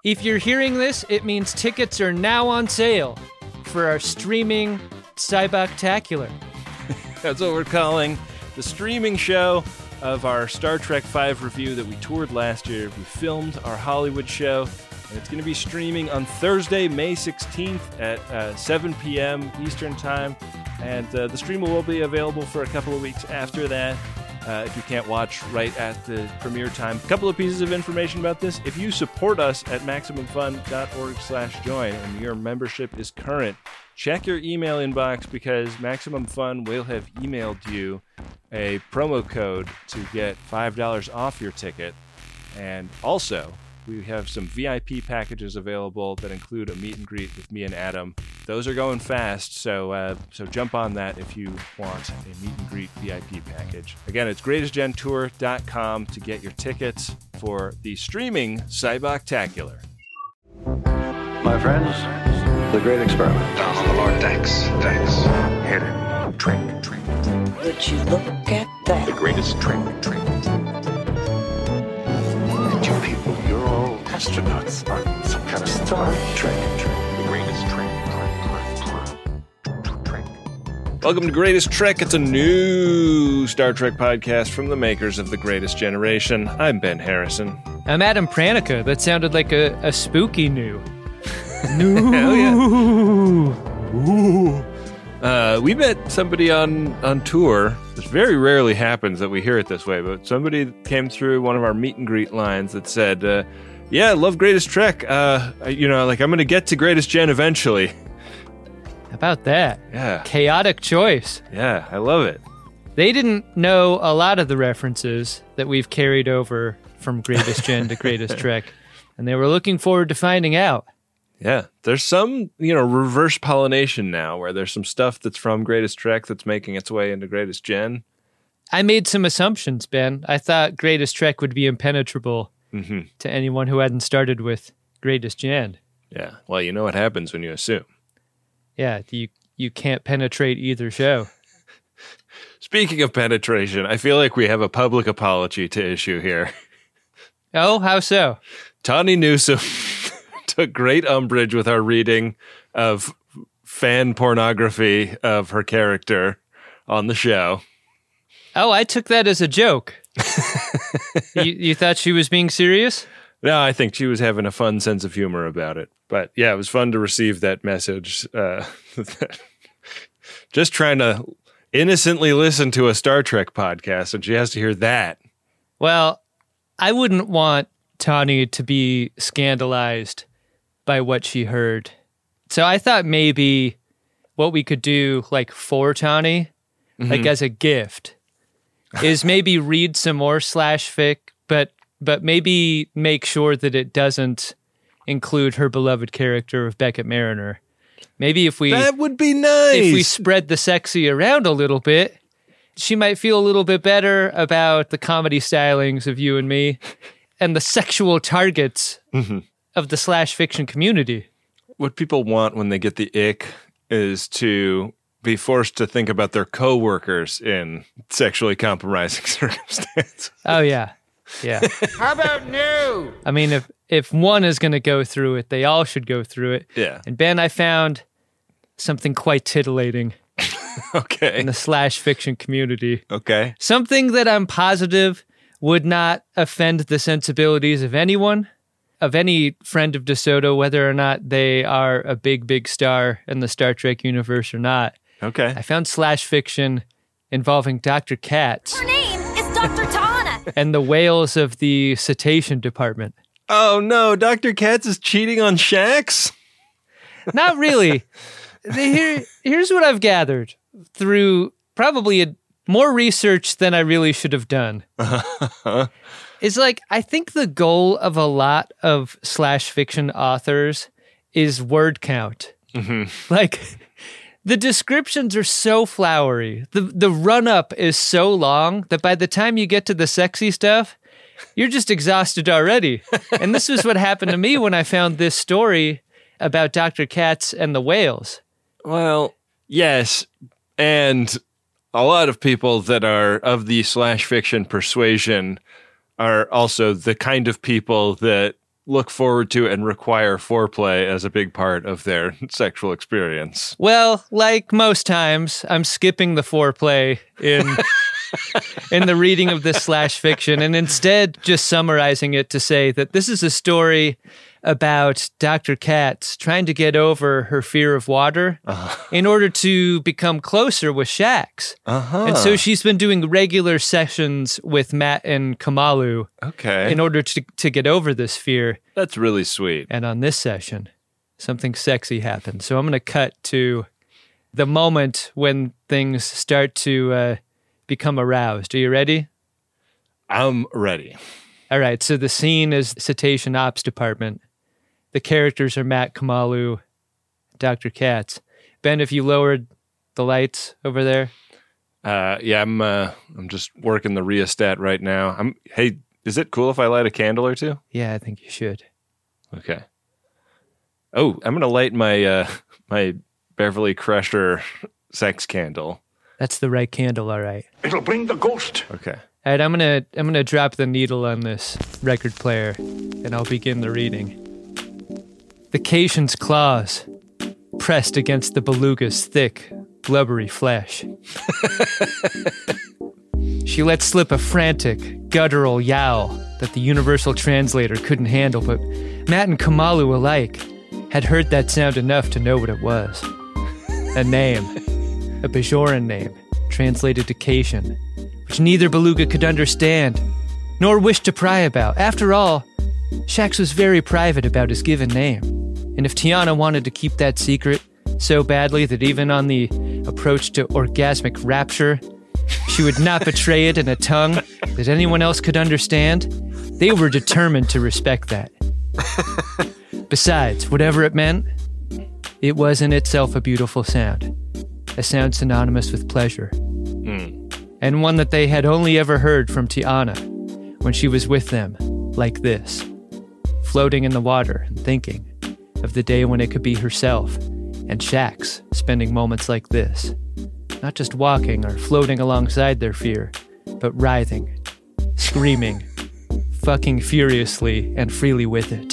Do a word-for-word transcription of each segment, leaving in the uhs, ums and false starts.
If you're hearing this, it means tickets are now on sale for our streaming Cyboctacular. That's what we're calling the streaming show of our Star Trek five review that we toured last year. We filmed our Hollywood show, and it's going to be streaming on Thursday, May sixteenth at uh, seven p.m. Eastern Time. And uh, the stream will be available for a couple of weeks after that. Uh, if you can't watch right at the premiere time. A couple of pieces of information about this. If you support us at MaximumFun.org slash join and your membership is current, check your email inbox because Maximum Fun will have emailed you a promo code to get five dollars off your ticket. And also, we have some V I P packages available that include a meet and greet with me and Adam. Those are going fast, so uh, so jump on that if you want a meet and greet V I P package. Again, it's greatest gen tour dot com to get your tickets for the streaming Cyboctacular. My friends, the great experiment. Down on the Lord decks, decks. Hidden trick, trick. Would you look at that? The greatest trick, trick. And you people, you're all astronauts on some kind of Star Trek, trick. The greatest trick, trick, trick, trick. Welcome to Greatest Trek. It's a new Star Trek podcast from the makers of The Greatest Generation. I'm Ben Harrison. I'm Adam Pranica. That sounded like a, a spooky new. No. Hell yeah. Ooh. Uh, we met somebody on, on tour. This very rarely happens that we hear it this way, but somebody came through one of our meet and greet lines that said, uh, yeah, I love Greatest Trek. Uh, you know, like I'm going to get to Greatest Gen eventually. How about that? Yeah. Chaotic choice. Yeah, I love it. They didn't know a lot of the references that we've carried over from Greatest Gen to Greatest Trek, and they were looking forward to finding out. Yeah, there's some, you know, reverse pollination now where there's some stuff that's from Greatest Trek that's making its way into Greatest Gen. I made some assumptions, Ben. I thought Greatest Trek would be impenetrable mm-hmm. to anyone who hadn't started with Greatest Gen. Yeah, well, you know what happens when you assume. Yeah, you you can't penetrate either show. Speaking of penetration, I feel like we have a public apology to issue here. Oh, how so? Tawny Newsome took great umbrage with our reading of fan pornography of her character on the show. Oh, I took that as a joke. you, you thought she was being serious? No, I think she was having a fun sense of humor about it. But yeah, it was fun to receive that message. Uh, just trying to innocently listen to a Star Trek podcast, and she has to hear that. Well, I wouldn't want Tawny to be scandalized by what she heard. So I thought maybe what we could do, like for Tawny, mm-hmm. like as a gift, is maybe read some more slash fic, but but maybe make sure that it doesn't include her beloved character of Beckett Mariner. Maybe if we that would be nice. If we spread the sexy around a little bit, she might feel a little bit better about the comedy stylings of you and me and the sexual targets mm-hmm. of the slash fiction community. What people want when they get the ick is to be forced to think about their coworkers in sexually compromising circumstances. Oh, yeah. Yeah. How about new? I mean, if, if one is going to go through it, they all should go through it. Yeah. And Ben, I found something quite titillating. Okay. In the slash fiction community. Okay. Something that I'm positive would not offend the sensibilities of anyone, of any friend of DeSoto, whether or not they are a big, big star in the Star Trek universe or not. Okay. I found slash fiction involving Doctor Katz. Her name is Doctor Tana. And the whales of the cetacean department. Oh no, Doctor Katz is cheating on Shax? Not really. Here, here's what I've gathered through probably a, more research than I really should have done. Uh-huh. Is like, I think the goal of a lot of slash fiction authors is word count. Mm-hmm. Like, the descriptions are so flowery. The, the run-up is so long that by the time you get to the sexy stuff, you're just exhausted already. And this is what happened to me when I found this story about Doctor Katz and the whales. Well, yes, and a lot of people that are of the slash fiction persuasion are also the kind of people that look forward to and require foreplay as a big part of their sexual experience. Well, like most times, I'm skipping the foreplay in in the reading of this slash fiction, and instead just summarizing it to say that this is a story about Doctor Katz trying to get over her fear of water uh-huh. in order to become closer with Shax. Uh-huh. And so she's been doing regular sessions with Matt and Kamalu okay. in order to, to get over this fear. That's really sweet. And on this session, something sexy happened. So I'm going to cut to the moment when things start to uh, become aroused. Are you ready? I'm ready. All right, so the scene is Cetacean Ops Department. The characters are Matt, Kamalu, Doctor Katz. Ben, have you lowered the lights over there? Uh, yeah, I'm. Uh, I'm just working the rheostat right now. I'm. Hey, is it cool if I light a candle or two? Yeah, I think you should. Okay. Oh, I'm gonna light my uh, my Beverly Crusher sex candle. That's the right candle, all right. It'll bring the ghost. Okay. All right, I'm gonna I'm gonna drop the needle on this record player, and I'll begin the reading. The Caitian's claws pressed against the beluga's thick, blubbery flesh. She let slip a frantic, guttural yowl that the universal translator couldn't handle, but Matt and Kamalu alike had heard that sound enough to know what it was. A name, a Bajoran name, translated to Caitian, which neither beluga could understand, nor wish to pry about. After all, Shax was very private about his given name, and if Tiana wanted to keep that secret so badly that even on the approach to orgasmic rapture, she would not betray it in a tongue that anyone else could understand, they were determined to respect that. Besides, whatever it meant, it was in itself a beautiful sound, a sound synonymous with pleasure, Mm. and one that they had only ever heard from Tiana when she was with them, like this, floating in the water and thinking of the day when it could be herself and Shax spending moments like this, not just walking or floating alongside their fear, but writhing, screaming, fucking furiously and freely with it.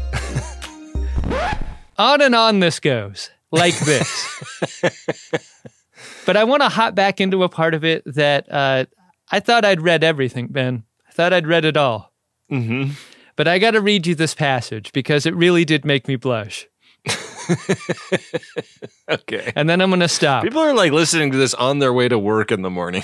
On and on this goes, like this. But I want to hop back into a part of it that uh, I thought I'd read everything, Ben. I thought I'd read it all. Mm-hmm. But I got to read you this passage because it really did make me blush. Okay. And then I'm going to stop. People are like listening to this on their way to work in the morning.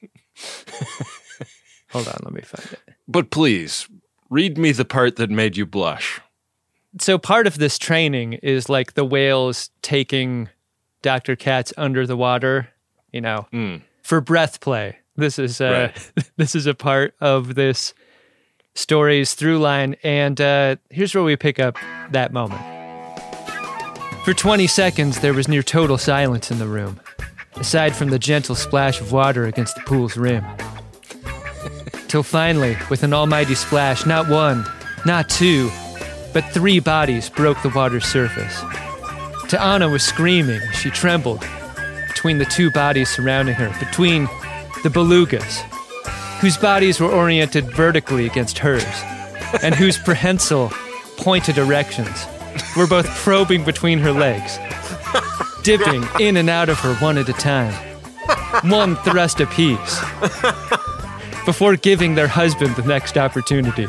Hold on, let me find it. But please, read me the part that made you blush. So part of this training is like the whales taking Doctor Katz under the water, you know, Mm. for breath play. This is uh, Right. this is a part of this story's through line, and uh, here's where we pick up that moment. For twenty seconds, there was near total silence in the room, aside from the gentle splash of water against the pool's rim. Till finally, with an almighty splash, not one, not two, but three bodies broke the water's surface. Tiana was screaming as she trembled between the two bodies surrounding her, between the belugas, whose bodies were oriented vertically against hers, and whose prehensile, pointed erections were both probing between her legs, dipping in and out of her one at a time, one thrust apiece, before giving their husband the next opportunity.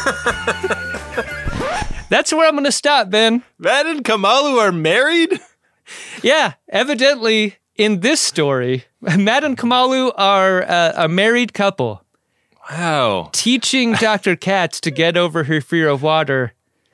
That's where I'm going to stop, Ben. Matt and Kamalu are married? Yeah, evidently in this story, Matt and Kamalu are uh, a married couple Wow. teaching Doctor Katz to get over her fear of water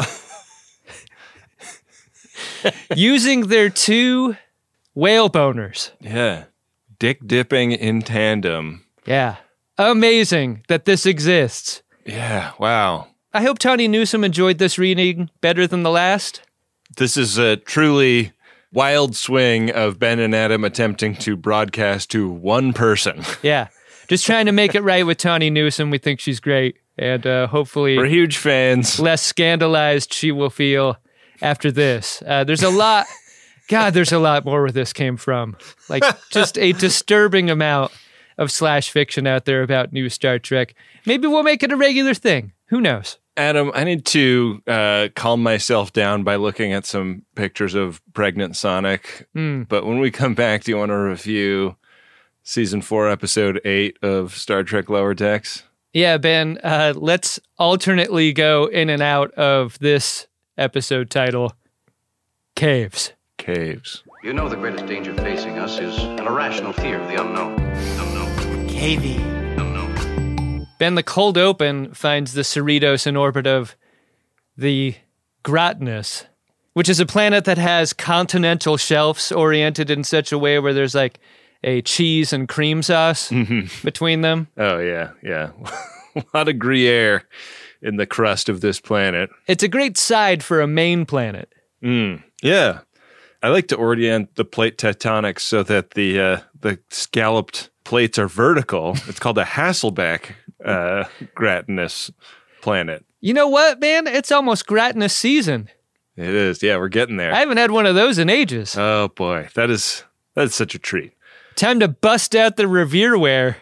using their two whale boners. Yeah. Dick dipping in tandem. Yeah. Amazing that this exists. Yeah. Wow. I hope Tawny Newsome enjoyed this reading better than the last. This is a truly wild swing of Ben and Adam attempting to broadcast to one person. Yeah. Just trying to make it right with Tawny Newsome. We think she's great. And uh, hopefully We're huge fans. less scandalized she will feel after this. Uh, there's a lot, God, there's a lot more where this came from. Like just a disturbing amount of slash fiction out there about new Star Trek. Maybe we'll make it a regular thing. Who knows? Adam, I need to uh, calm myself down by looking at some pictures of pregnant Sonic. Mm. But when we come back, do you want to review season four, episode eight of Star Trek Lower Decks? Yeah, Ben, uh, let's alternately go in and out of this episode title, Caves. Caves. You know the greatest danger facing us is an irrational fear of the unknown. Unknown. Cavey. Unknown. Ben, the cold open finds the Cerritos in orbit of the Gratinus, which is a planet that has continental shelves oriented in such a way where there's like a cheese and cream sauce Mm-hmm. between them. Oh, yeah, yeah. A lot of Gruyere in the crust of this planet. It's a great side for a main planet. Mm, yeah. I like to orient the plate tectonics so that the uh, the scalloped plates are vertical. It's called a Hasselbeck uh, gratinous planet. You know what, man? It's almost Gratinus season. It is. Yeah, we're getting there. I haven't had one of those in ages. Oh, boy. That is that is such a treat. Time to bust out the Reviereware.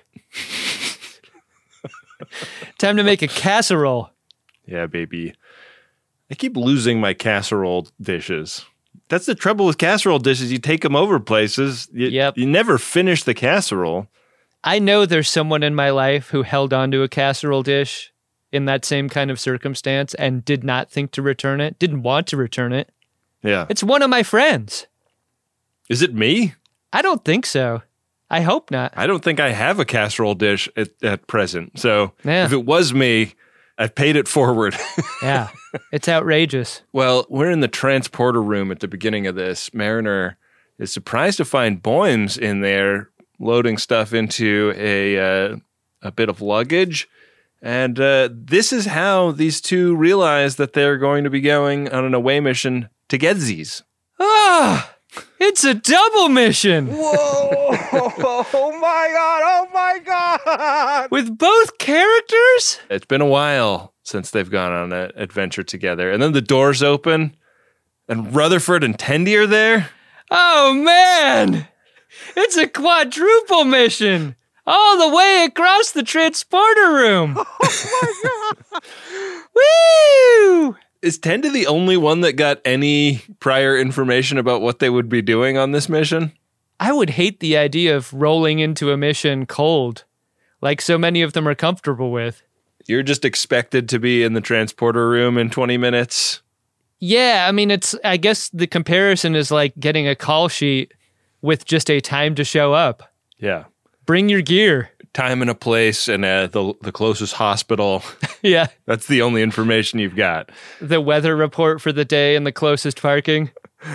Time to make a casserole. Yeah, baby. I keep losing my casserole dishes. That's the trouble with casserole dishes. You take them over places. You, Yep. you never finish the casserole. I know there's someone in my life who held onto a casserole dish in that same kind of circumstance and did not think to return it, didn't want to return it. Yeah. It's one of my friends. Is it me? I don't think so. I hope not. I don't think I have a casserole dish at, at present. So Yeah. if it was me, I've paid it forward. Yeah, it's outrageous. Well, we're in the transporter room at the beginning of this. Mariner is surprised to find Boymes in there loading stuff into a uh, a bit of luggage. And uh, this is how these two realize that they're going to be going on an away mission to Gedsies. Ah, it's a double mission Whoa! Oh my god! Oh my god! with both characters. It's been a while since they've gone on an adventure together. And then the doors open, and Rutherford and Tendi are there. Oh man, it's a quadruple mission all the way across the transporter room. Oh my god! Woo! Is Tendi the only one that got any prior information about what they would be doing on this mission? I would hate the idea of rolling into a mission cold, like so many of them are comfortable with. You're just expected to be in the transporter room in twenty minutes. Yeah, I mean, it's, I guess the comparison is like getting a call sheet with just a time to show up. Yeah. Bring your gear. Time and a place and uh, the the closest hospital. Yeah. That's the only information you've got. The weather report for the day and the closest parking.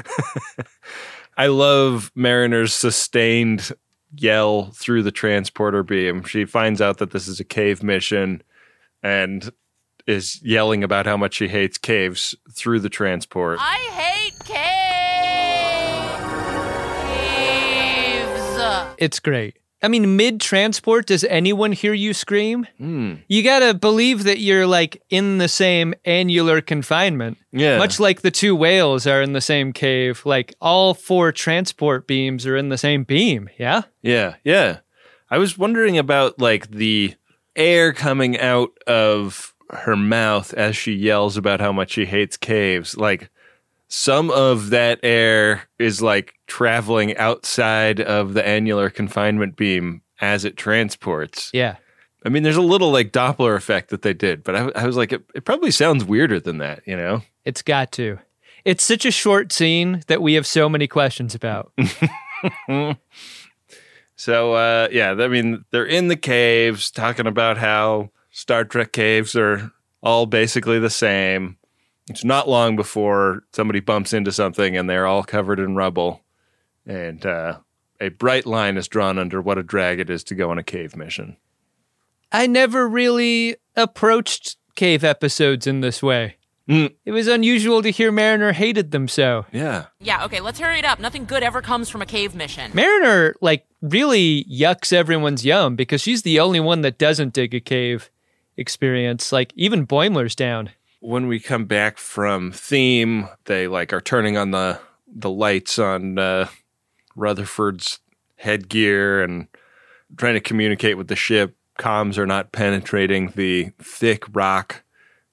I love Mariner's sustained yell through the transporter beam. She finds out that this is a cave mission and is yelling about how much she hates caves through the transport. I hate caves. It's great. I mean, mid-transport, does anyone hear you scream? Mm. You gotta believe that you're, like, in the same annular confinement. Yeah. Much like the two whales are in the same cave. Like, all four transport beams are in the same beam, yeah? Yeah, yeah. I was wondering about, like, the air coming out of her mouth as she yells about how much she hates caves. Like, some of that air is like traveling outside of the annular confinement beam as it transports. Yeah. I mean, there's a little like Doppler effect that they did, but I, I was like, it, it probably sounds weirder than that, you know? It's got to. It's such a short scene that we have so many questions about. So, uh, yeah, I mean, they're in the caves talking about how Star Trek caves are all basically the same. It's not long before somebody bumps into something and they're all covered in rubble. And uh, a bright line is drawn under what a drag it is to go on a cave mission. I never really approached cave episodes in this way. Mm. It was unusual to hear Mariner hated them so. Yeah. Yeah, okay, let's hurry it up. Nothing good ever comes from a cave mission. Mariner, like, really yucks everyone's yum because she's the only one that doesn't dig a cave experience. Like, even Boimler's down. When we come back from theme, they like are turning on the the lights on uh, Rutherford's headgear and trying to communicate with the ship. Comms are not penetrating the thick rock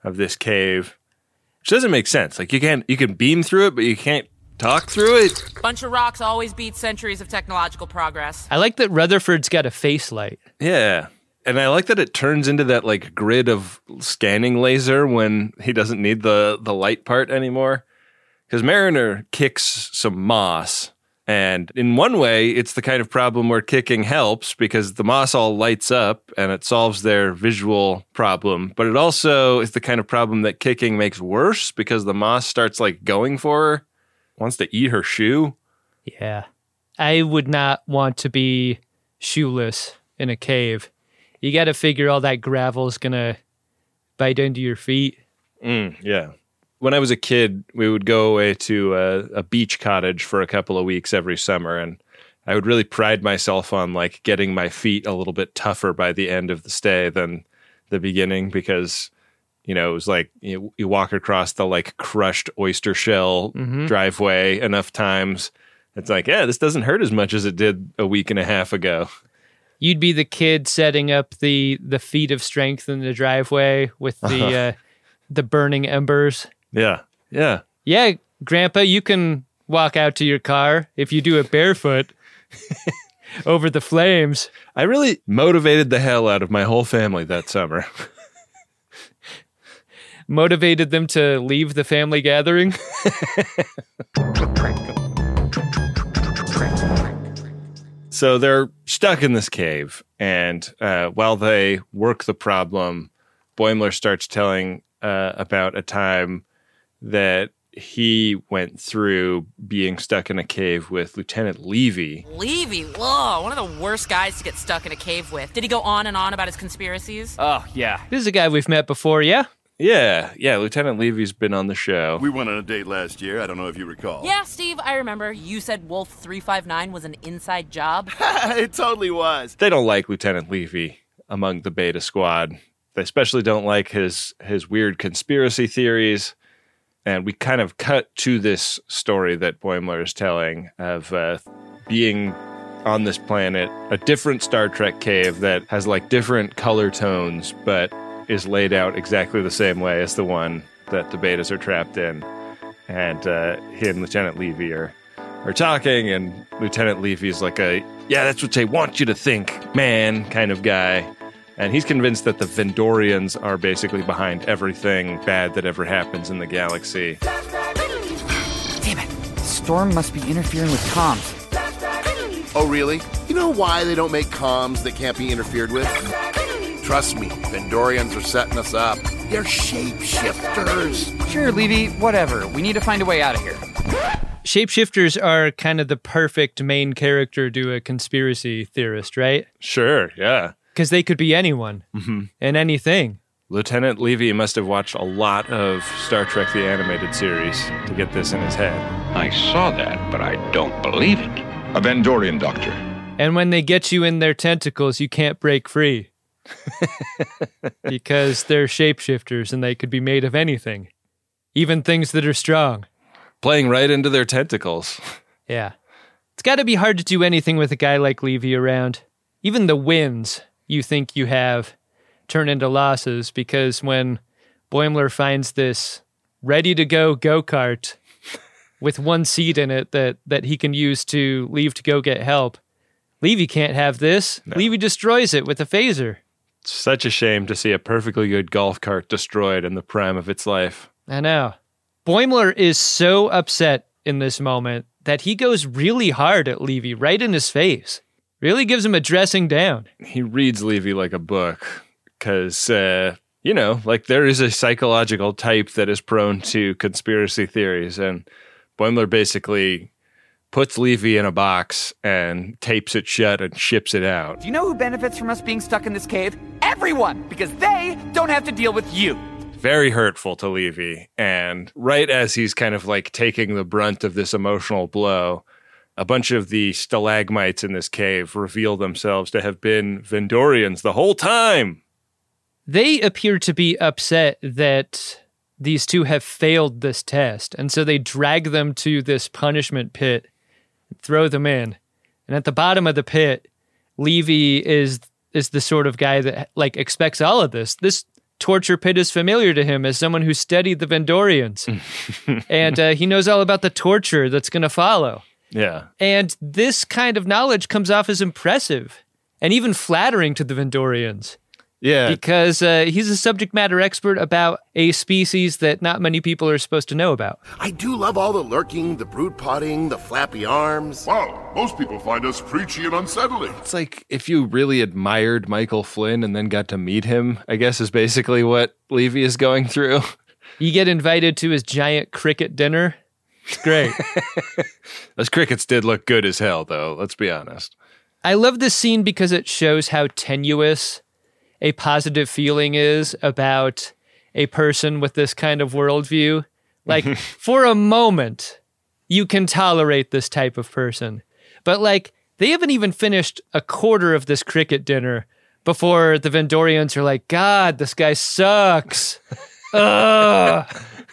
of this cave, which doesn't make sense. Like, you can't, you can beam through it, but you can't talk through it. Bunch of rocks always beat centuries of technological progress. I like that Rutherford's got a face light. Yeah. And I like that it turns into that like grid of scanning laser when he doesn't need the, the light part anymore. Because Mariner kicks some moss. And in one way, it's the kind of problem where kicking helps because the moss all lights up and it solves their visual problem. But it also is the kind of problem that kicking makes worse because the moss starts like going for her, wants to eat her shoe. Yeah. I would not want to be shoeless in a cave. You got to figure all that gravel's going to bite into your feet. Mm, yeah. When I was a kid, we would go away to a, a beach cottage for a couple of weeks every summer, and I would really pride myself on like getting my feet a little bit tougher by the end of the stay than the beginning because, you know, it was like you, you walk across the like crushed oyster shell Mhm. driveway enough times. It's like, yeah, this doesn't hurt as much as it did a week and a half ago. You'd be the kid setting up the, the feet of strength in the driveway with the Uh-huh. uh, the burning embers. Yeah, yeah. Yeah, Grandpa, you can walk out to your car if you do it barefoot over the flames. I really motivated the hell out of my whole family that summer. Motivated them to leave the family gathering. So they're stuck in this cave, and uh, while they work the problem, Boimler starts telling uh, about a time that he went through being stuck in a cave with Lieutenant Levy. Levy, whoa, one of the worst guys to get stuck in a cave with. Did he go on and on about his conspiracies? Oh, yeah. This is a guy we've met before, yeah? Yeah, yeah, Lieutenant Levy's been on the show. We went on a date last year. I don't know if you recall. Yeah, Steve, I remember. You said Wolf three five nine was an inside job. It totally was. They don't like Lieutenant Levy among the Beta Squad. They especially don't like his his weird conspiracy theories. And we kind of cut to this story that Boimler is telling of uh, being on this planet, a different Star Trek cave that has like different color tones, but is laid out exactly the same way as the one that the Betas are trapped in. And uh, he and Lieutenant Levy are, are talking, and Lieutenant Levy's like a, yeah, that's what they want you to think, man, kind of guy. And he's convinced that the Vendorians are basically behind everything bad that ever happens in the galaxy. Damn it. Storm must be interfering with comms. Oh, really? You know why they don't make comms that can't be interfered with? Trust me, Vendorians are setting us up. They're shapeshifters. Sure, Levy, whatever. We need to find a way out of here. Shapeshifters are kind of the perfect main character to a conspiracy theorist, right? Sure, yeah. Because they could be anyone Mm-hmm. and anything. Lieutenant Levy must have watched a lot of Star Trek the Animated Series to get this in his head. I saw that, but I don't believe it. A Vendorian doctor. And when they get you in their tentacles, you can't break free. Because they're shapeshifters and they could be made of anything. Even things that are strong. Playing right into their tentacles. Yeah. It's got to be hard to do anything with a guy like Levy around. Even the wins you think you have turn into losses because when Boimler finds this ready-to-go go-kart with one seat in it that, that he can use to leave to go get help, Levy can't have this. No. Levy destroys it with a phaser. It's such a shame to see a perfectly good golf cart destroyed in the prime of its life. I know. Boimler is so upset in this moment that he goes really hard at Levy right in his face. Really gives him a dressing down. He reads Levy like a book because, uh, you know, like there is a psychological type that is prone to conspiracy theories. And Boimler basically puts Levy in a box and tapes it shut and ships it out. Do you know who benefits from us being stuck in this cave? Everyone! Because they don't have to deal with you. Very hurtful to Levy. And right as he's kind of like taking the brunt of this emotional blow, a bunch of the stalagmites in this cave reveal themselves to have been Vendorians the whole time. They appear to be upset that these two have failed this test, and so they drag them to this punishment pit and throw them in. And at the bottom of the pit, Levy is is the sort of guy that like expects all of this. This torture pit is familiar to him as someone who studied the Vendorians. and uh, he knows all about the torture that's going to follow. Yeah. And this kind of knowledge comes off as impressive and even flattering to the Vendorians. Yeah. Because uh, he's a subject matter expert about a species that not many people are supposed to know about. I do love all the lurking, the brood potting, the flappy arms. Wow, most people find us preachy and unsettling. It's like if you really admired Michael Flynn and then got to meet him, I guess is basically what Levy is going through. You get invited to his giant cricket dinner. It's great. Those crickets did look good as hell, though, let's be honest. I love this scene because it shows how tenuous a positive feeling is about a person with this kind of worldview. Like, for a moment, you can tolerate this type of person. But, like, they haven't even finished a quarter of this cricket dinner before the Vendorians are like, God, this guy sucks. Ugh.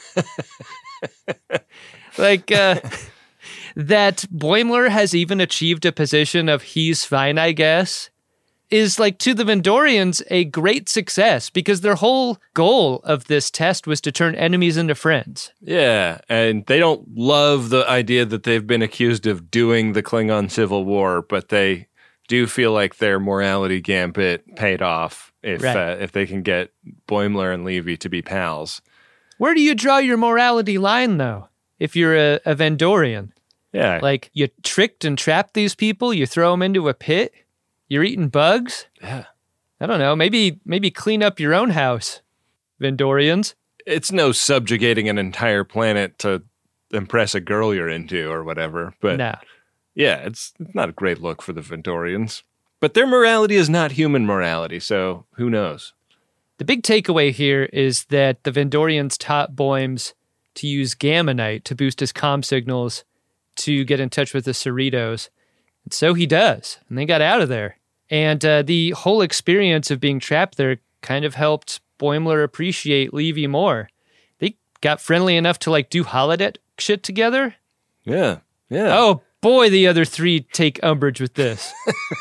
Like, uh, that Boimler has even achieved a position of he's fine, I guess, is, like, to the Vendorians a great success because their whole goal of this test was to turn enemies into friends. Yeah, and they don't love the idea that they've been accused of doing the Klingon Civil War, but they do feel like their morality gambit paid off if Right. uh, if they can get Boimler and Levy to be pals. Where do you draw your morality line, though, if you're a, a Vendorian? Yeah. Like, you tricked and trapped these people, you throw them into a pit, you're eating bugs? Yeah. I don't know, maybe maybe clean up your own house, Vendorians. It's no subjugating an entire planet to impress a girl you're into or whatever, but No. yeah, it's, it's not a great look for the Vendorians. But their morality is not human morality, so who knows? The big takeaway here is that the Vendorians taught Boims to use Gamma Knight to boost his comm signals to get in touch with the Cerritos. And so he does, and they got out of there. And uh, the whole experience of being trapped there kind of helped Boimler appreciate Levy more. They got friendly enough to, like, do holodeck shit together. Yeah, yeah. Oh, boy, the other three take umbrage with this.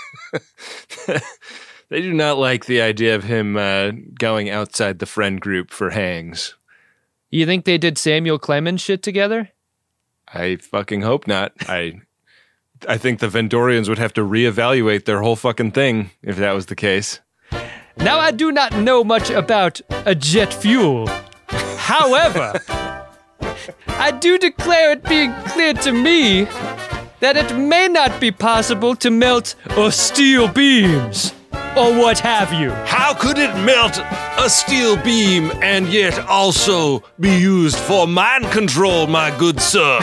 They do not like the idea of him uh, going outside the friend group for hangs. You think they did Samuel Clemens shit together? I fucking hope not. I I think the Vendorians would have to reevaluate their whole fucking thing if that was the case. Now, I do not know much about a jet fuel. However, I do declare it being clear to me that it may not be possible to melt a steel beams, or what have you. How could it melt a steel beam and yet also be used for mind control, my good sir?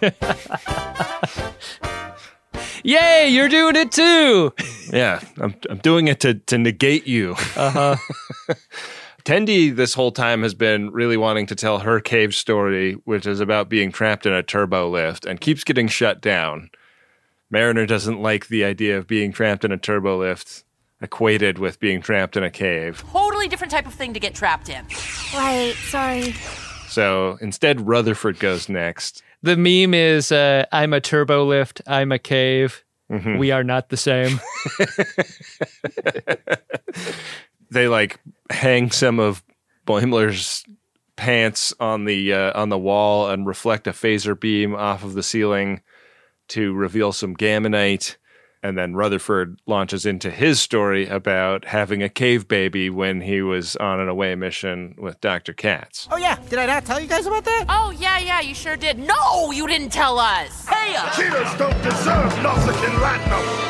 Yay, you're doing it too! Yeah, I'm I'm doing it to, to negate you. Uh-huh. Tendi this whole time has been really wanting to tell her cave story, which is about being trapped in a turbo lift, and keeps getting shut down. Mariner doesn't like the idea of being trapped in a turbo lift, equated with being trapped in a cave. Totally different type of thing to get trapped in. Right, sorry. So instead, Rutherford goes next. The meme is, uh, I'm a turbo lift, I'm a cave. Mm-hmm. We are not the same. They, like, hang some of Boimler's pants on the uh, on the wall and reflect a phaser beam off of the ceiling to reveal some Gamma Knight. And then Rutherford launches into his story about having a cave baby when he was on an away mission with Doctor Katz. Oh, yeah. Did I not tell you guys about that? Oh, yeah, yeah, you sure did. No, you didn't tell us. Hey, uh. Cheaters don't deserve Nausicaan Latinum.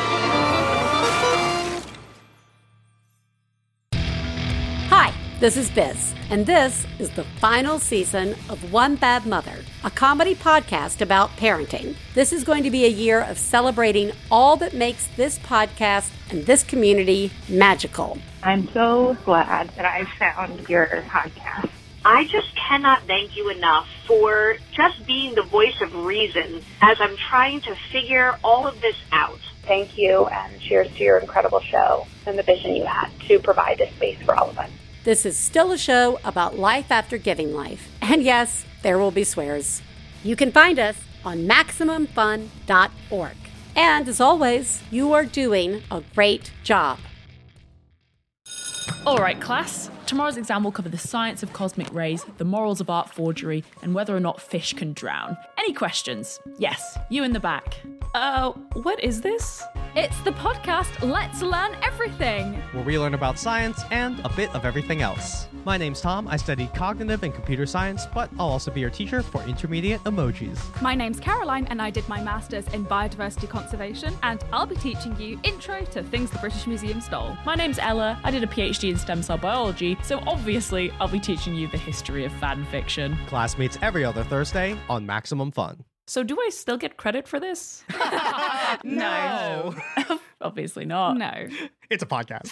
Hi, this is Biz, and this is the final season of One Bad Mother, a comedy podcast about parenting. This is going to be a year of celebrating all that makes this podcast and this community magical. I'm so glad that I found your podcast. I just cannot thank you enough for just being the voice of reason as I'm trying to figure all of this out. Thank you, and cheers to your incredible show and the vision you had to provide this space for all of us. This is still a show about life after giving life. And yes, there will be swears. You can find us on maximum fun dot org. And as always, you are doing a great job. All right, class. Tomorrow's exam will cover the science of cosmic rays, the morals of art forgery, and whether or not fish can drown. Any questions? Yes, you in the back. Uh, what is this? It's the podcast Let's Learn Everything, where we learn about science and a bit of everything else. My name's Tom. I study cognitive and computer science, but I'll also be your teacher for intermediate emojis. My name's Caroline, and I did my master's in biodiversity conservation, and I'll be teaching you intro to things the British Museum stole. My name's Ella. I did a PhD in stem cell biology, so obviously I'll be teaching you the history of fan fiction. Class meets every other Thursday on Maximum Fun. So do I still get credit for this? No. Obviously not. No. It's a podcast.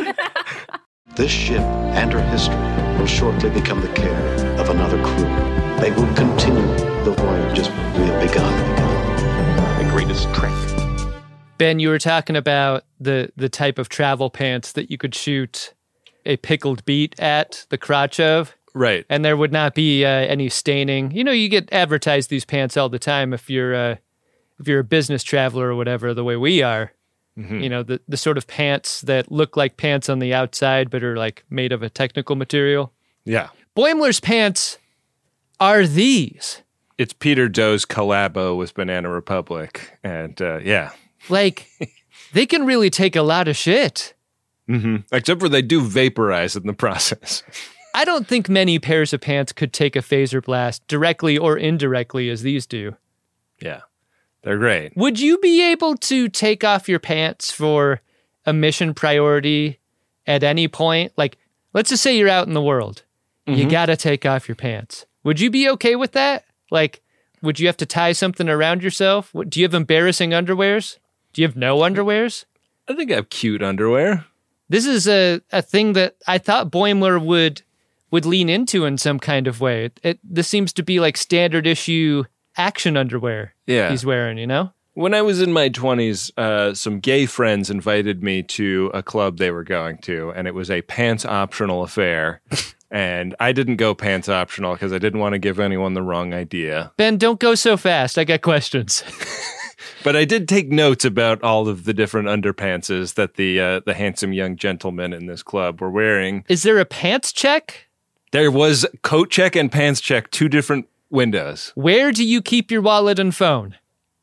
This ship and her history will shortly become the care of another crew. They will continue the voyage just we have begun. The greatest trick. Ben, you were talking about the, the type of travel pants that you could shoot a pickled beet at the crotch of. Right. And there would not be uh, any staining. You know, you get advertised these pants all the time if you're uh, if you're a business traveler or whatever, the way we are. Mm-hmm. You know, the, the sort of pants that look like pants on the outside but are like made of a technical material. Yeah. Boimler's pants are these. It's Peter Doe's collabo with Banana Republic. And uh, yeah. Like, they can really take a lot of shit. Mm-hmm. Except for they do vaporize in the process. I don't think many pairs of pants could take a phaser blast directly or indirectly as these do. Yeah, they're great. Would you be able to take off your pants for a mission priority at any point? Like, let's just say you're out in the world. Mm-hmm. You got to take off your pants. Would you be okay with that? Like, would you have to tie something around yourself? What, do you have embarrassing underwears? Do you have no underwears? I think I have cute underwear. This is a, a thing that I thought Boimler would... would lean into in some kind of way. It, it this seems to be like standard issue action underwear yeah. he's wearing, you know? When I was in my twenties, uh, some gay friends invited me to a club they were going to, and it was a pants optional affair. And I didn't go pants optional because I didn't want to give anyone the wrong idea. Ben, don't go so fast. I got questions. But I did take notes about all of the different underpantses that the uh, the handsome young gentlemen in this club were wearing. Is there a pants check? There was coat check and pants check, two different windows. Where do you keep your wallet and phone?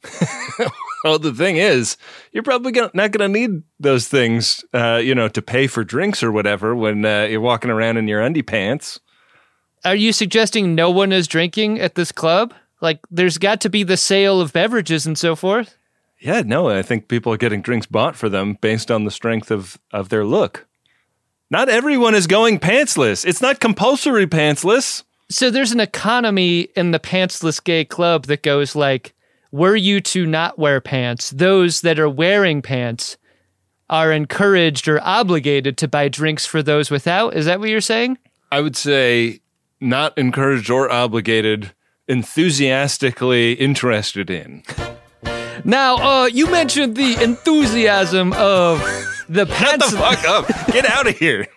Well, the thing is, you're probably gonna, not going to need those things, uh, you know, to pay for drinks or whatever when uh, you're walking around in your undie pants. Are you suggesting no one is drinking at this club? Like, there's got to be the sale of beverages and so forth? Yeah, no, I think people are getting drinks bought for them based on the strength of, of their look. Not everyone is going pantsless. It's not compulsory pantsless. So there's an economy in the pantsless gay club that goes like, were you to not wear pants, those that are wearing pants are encouraged or obligated to buy drinks for those without? Is that what you're saying? I would say not encouraged or obligated, enthusiastically interested in. Now, uh, you mentioned the enthusiasm of the pants. Shut the fuck up. Get out of here.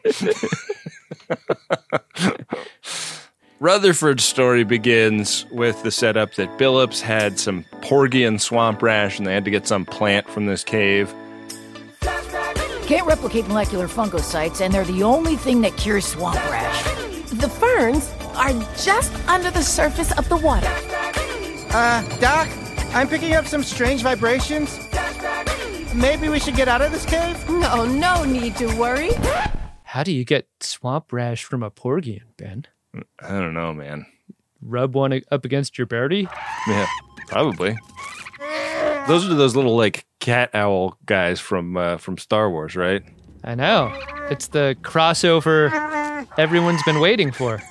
Rutherford's story begins with the setup that Billups had some Porgian swamp rash and they had to get some plant from this cave. Can't replicate molecular fungocytes, and they're the only thing that cures swamp rash. The ferns are just under the surface of the water. Uh, Doc, I'm picking up some strange vibrations. Maybe we should get out of this cave? No, no need to worry. How do you get swamp rash from a Porgian, Ben? I don't know, man. Rub one up against your birdie? Yeah, probably. Those are those little, like, cat owl guys from uh, from Star Wars, right? I know. It's the crossover everyone's been waiting for.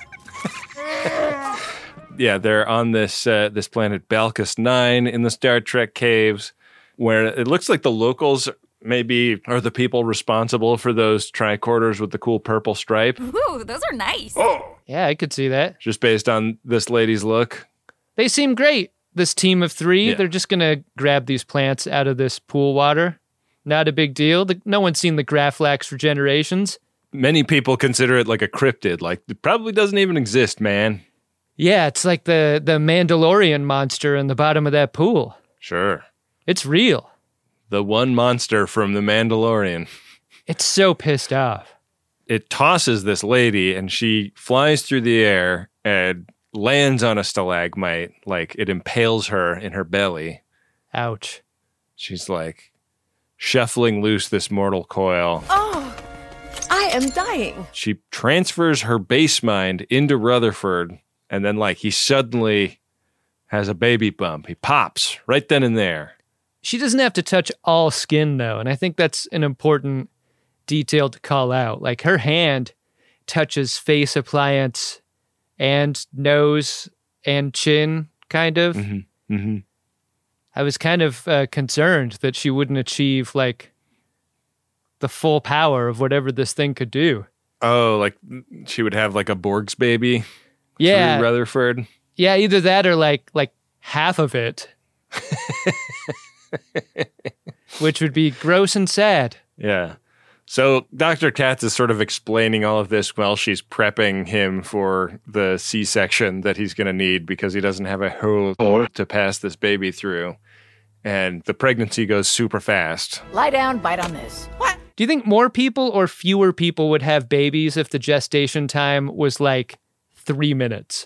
Yeah, they're on this uh, this planet Balkus nine in the Star Trek caves, where it looks like the locals maybe are the people responsible for those tricorders with the cool purple stripe. Ooh, those are nice. Oh. Yeah, I could see that. Just based on this lady's look. They seem great. This team of three, Yeah. they're just going to grab these plants out of this pool water. Not a big deal. The, no one's seen the Graflax for generations. Many people consider it like a cryptid. Like, it probably doesn't even exist, man. Yeah, it's like the, the Mandalorian monster in the bottom of that pool. Sure. It's real. The one monster from The Mandalorian. It's so pissed off. it tosses this lady, and she flies through the air and lands on a stalagmite, like it impales her in her belly. Ouch. She's like shuffling loose this mortal coil. Oh, I am dying. She transfers her base mind into Rutherford, and then like he suddenly has a baby bump. He pops right then and there. She doesn't have to touch all skin, though, and I think that's an important detail to call out. Like, her hand touches face appliance and nose and chin, kind of. Mm-hmm. Mm-hmm. I was kind of uh, concerned that she wouldn't achieve, like, the full power of whatever this thing could do. Oh, like she would have, like, a Borg's baby yeah. through Rutherford? Yeah, either that or, like, like half of it. Which would be gross and sad. Yeah. So Doctor Katz is sort of explaining all of this while she's prepping him for the C-section that he's going to need because he doesn't have a hole to pass this baby through. And the pregnancy goes super fast. Lie down, bite on this. What? Do you think more people or fewer people would have babies if the gestation time was like three minutes?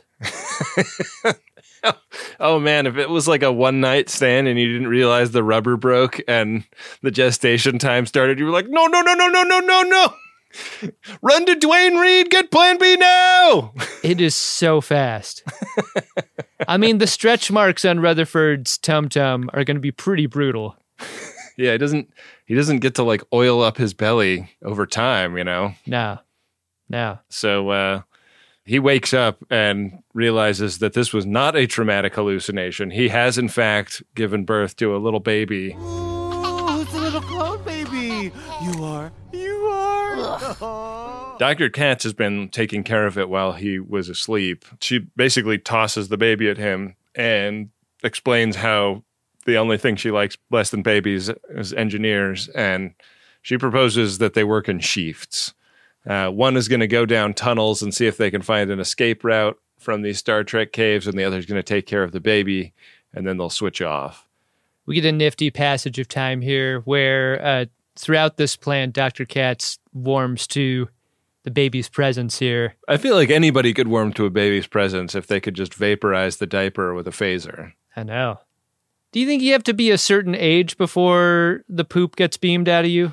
Oh man, if it was like a one night stand and you didn't realize the rubber broke and the gestation time started, you were like, no, no, no, no, no, no, no, no. Run to Dwayne Reed, get Plan B now. It is so fast. I mean, the stretch marks on Rutherford's tum-tum are going to be pretty brutal. Yeah, he doesn't, he doesn't get to like oil up his belly over time, you know? No, no. So, uh, he wakes up and realizes that this was not a traumatic hallucination. He has, in fact, given birth to a little baby. Ooh, it's a little clone baby. You are. You are. Doctor Katz has been taking care of it while he was asleep. She basically tosses the baby at him and explains how the only thing she likes less than babies is engineers. And she proposes that they work in shifts. Uh, one is going to go down tunnels and see if they can find an escape route from these Star Trek caves, and the other is going to take care of the baby, and then they'll switch off. We get a nifty passage of time here where uh, throughout this plan, Doctor Katz warms to the baby's presence here. I feel like anybody could warm to a baby's presence if they could just vaporize the diaper with a phaser. I know. Do you think you have to be a certain age before the poop gets beamed out of you?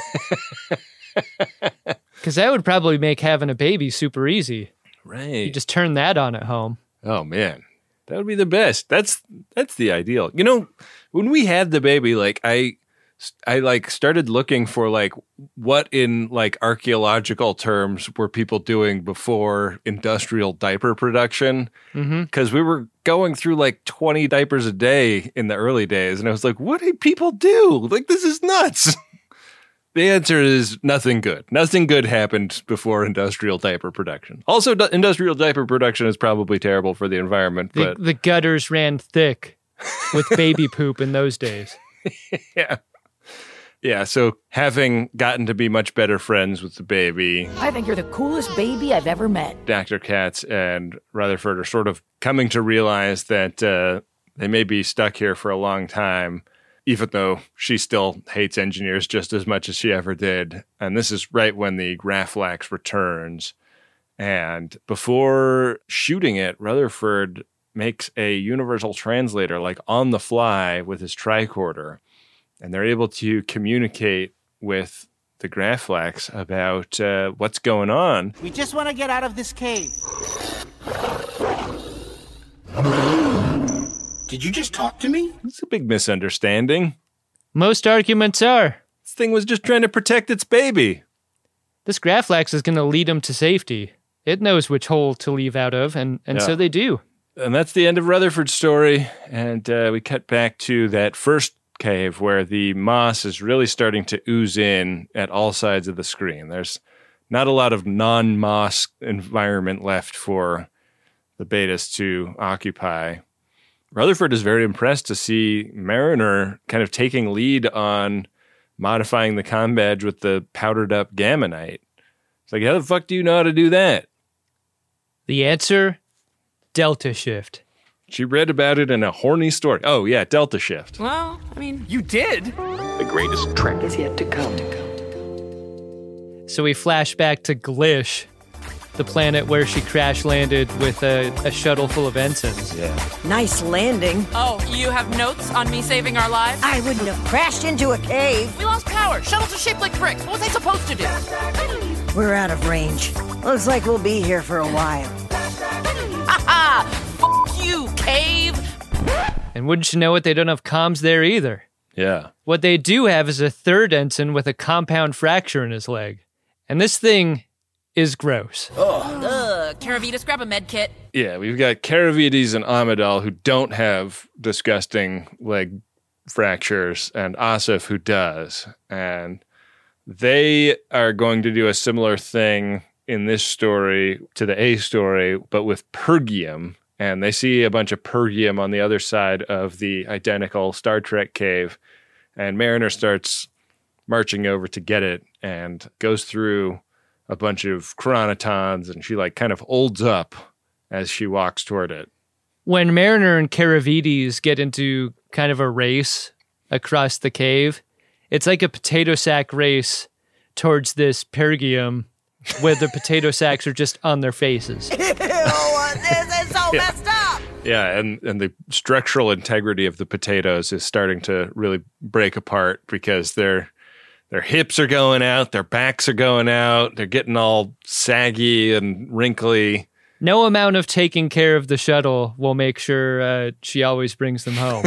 Because that would probably make having a baby super easy. Right. You just turn that on at home. Oh, man. That would be the best. That's that's the ideal. You know, when we had the baby, like, I, I like, started looking for, like, what in, like, archaeological terms were people doing before industrial diaper production. Because mm-hmm. we were going through, like, twenty diapers a day in the early days. And I was like, what do people do? Like, this is nuts. The answer is nothing good. Nothing good happened before industrial diaper production. Also, d- industrial diaper production is probably terrible for the environment. The, but the gutters ran thick with baby poop in those days. Yeah. Yeah, so having gotten to be much better friends with the baby, I think you're the coolest baby I've ever met. Doctor Katz and Rutherford are sort of coming to realize that uh, they may be stuck here for a long time, even though she still hates engineers just as much as she ever did. And this is right when the Graflax returns. And before shooting it, Rutherford makes a universal translator, like on the fly with his tricorder. And they're able to communicate with the Graflax about uh, what's going on. We just want to get out of this cave. Did you just talk to me? It's a big misunderstanding. Most arguments are. This thing was just trying to protect its baby. This Graflax is going to lead them to safety. It knows which hole to leave out of, and, and Yeah. so they do. And that's the end of Rutherford's story. And uh, we cut back to that first cave where the moss is really starting to ooze in at all sides of the screen. There's not a lot of non-moss environment left for the Betas to occupy. Rutherford is very impressed to see Mariner kind of taking lead on modifying the comm badge with the powdered up Gamma Knight. It's like, how the fuck do you know how to do that? The answer, Delta Shift. She read about it in a horny story. Oh, yeah, Delta Shift. Well, I mean, You did? The greatest trek is yet to come. So we flash back to Glish, the planet where she crash landed with a, a shuttle full of ensigns. Yeah. Nice landing. Oh, you have notes on me saving our lives? I wouldn't have crashed into a cave. We lost power. Shuttles are shaped like bricks. What was I supposed to do? We're out of range. Looks like we'll be here for a while. Ha ha! F you, cave! And wouldn't you know it, they don't have comms there either. Yeah. What they do have is a third ensign with a compound fracture in his leg. And this thing is gross. Ugh, Caravitas, grab a med kit. Yeah, we've got Caravites and Amidal who don't have disgusting leg fractures, and Asif who does. And they are going to do a similar thing in this story to the A story, but with Pergium. And they see a bunch of Pergium on the other side of the identical Star Trek cave. And Mariner starts marching over to get it and goes through a bunch of chronotons, and she like kind of holds up as she walks toward it. When Mariner and Caravites get into kind of a race across the cave, it's like a potato sack race towards this Pergium where the potato sacks are just on their faces. Ew, this is so Yeah. messed up. Yeah, and, and the structural integrity of the potatoes is starting to really break apart because their their hips are going out, their backs are going out, they're getting all saggy and wrinkly. No amount of taking care of the shuttle will make sure uh, she always brings them home.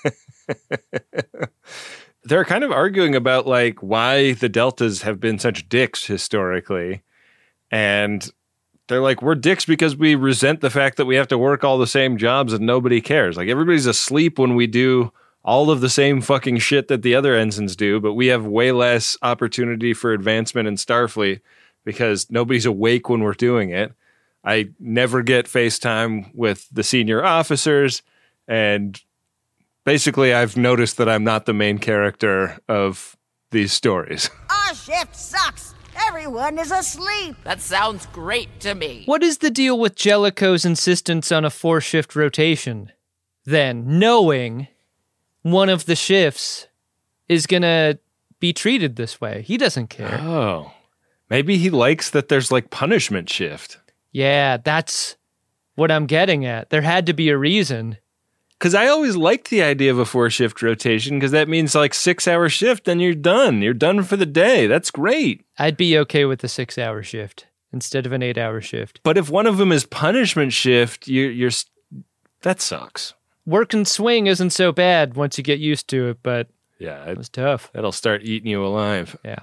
They're kind of arguing about like why the Deltas have been such dicks historically. And they're like, we're dicks because we resent the fact that we have to work all the same jobs and nobody cares. Like everybody's asleep when we do all of the same fucking shit that the other ensigns do, but we have way less opportunity for advancement in Starfleet because nobody's awake when we're doing it. I never get FaceTime with the senior officers, and basically I've noticed that I'm not the main character of these stories. Our shift sucks. Everyone is asleep. That sounds great to me. What is the deal with Jellicoe's insistence on a four-shift rotation? Then, knowing one of the shifts is going to be treated this way. He doesn't care. Oh, maybe he likes that there's like punishment shift. Yeah, that's what I'm getting at. There had to be a reason. Because I always liked the idea of a four-shift rotation because that means like six-hour shift and you're done. You're done for the day. That's great. I'd be okay with a six-hour shift instead of an eight-hour shift. But if one of them is punishment shift, you're, you're that sucks. Work and swing isn't so bad once you get used to it, but yeah, it was tough. That'll start eating you alive. Yeah.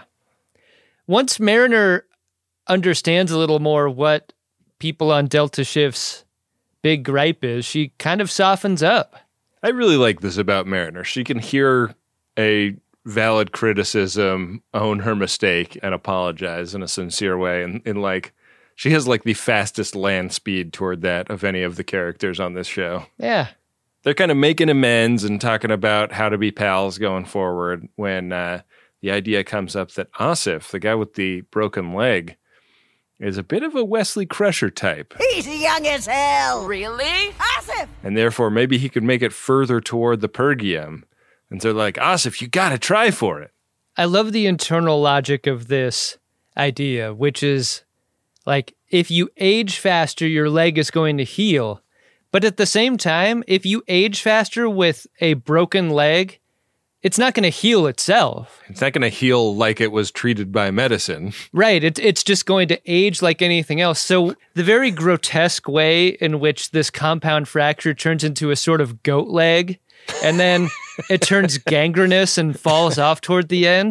Once Mariner understands a little more what people on Delta shifts' big gripe is, she kind of softens up. I really like this about Mariner. She can hear a valid criticism, own her mistake, and apologize in a sincere way. And in like, she has like the fastest land speed toward that of any of the characters on this show. Yeah. They're kind of making amends and talking about how to be pals going forward when uh, the idea comes up that Asif, the guy with the broken leg, is a bit of a Wesley Crusher type. He's young as hell. Really? Asif! And therefore, maybe he could make it further toward the Pergium. And so they're like, Asif, you got to try for it. I love the internal logic of this idea, which is like, if you age faster, your leg is going to heal. But at the same time, if you age faster with a broken leg, it's not going to heal itself. It's not going to heal like it was treated by medicine. Right. It, it's just going to age like anything else. So the very grotesque way in which this compound fracture turns into a sort of goat leg, and then it turns gangrenous and falls off toward the end,